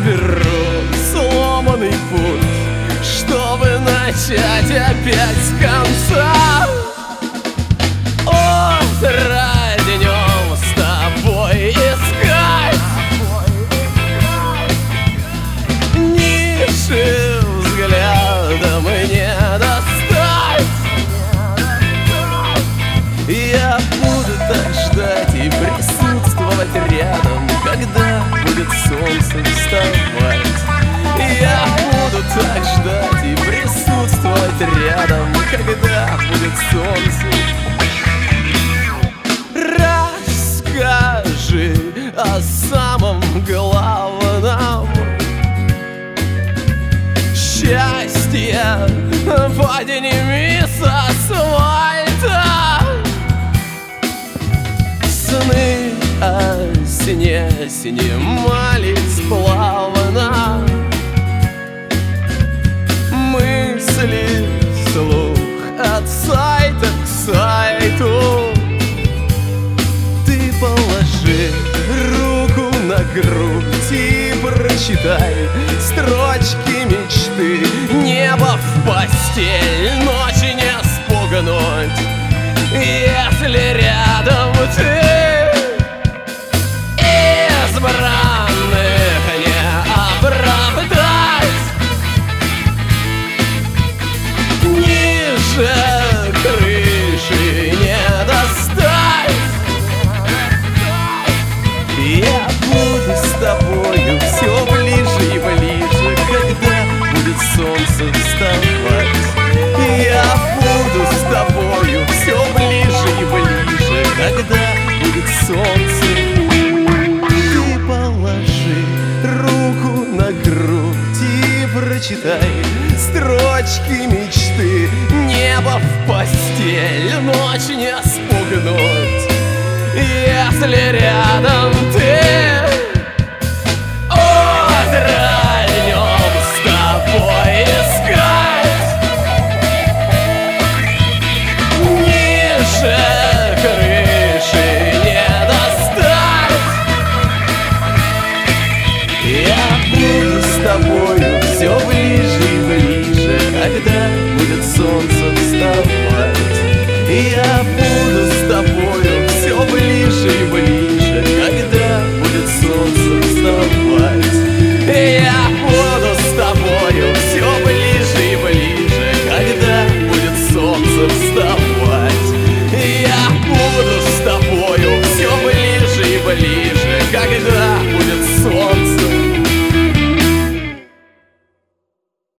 изберу сломанный путь, чтобы начать опять с конца. Утро днем с тобой искать, ниже взглядом не достать. Я буду так ждать и присутствовать рядом, когда будет солнце вставать. Я буду так ждать и присутствовать рядом, когда будет солнце. Расскажи о самом главном: счастье подними с асфальта. Сны о сне снимались плавно, мысли вслух от сайта к сайту. Ты положи руку на грудь и прочитай строчки мечты. Небо в постель, ночи не спугнуть, если рядом ты. Избранных не оправдать, ниже крыши не достать. Я буду с тобою все ближе и ближе, когда будет солнце вставать. Я буду с тобою все ближе и ближе, когда будет солнце. Ты положи руку на грудь и прочитай строчки мечты. Небо в постель, ночь не спугнуть, если рядом ты.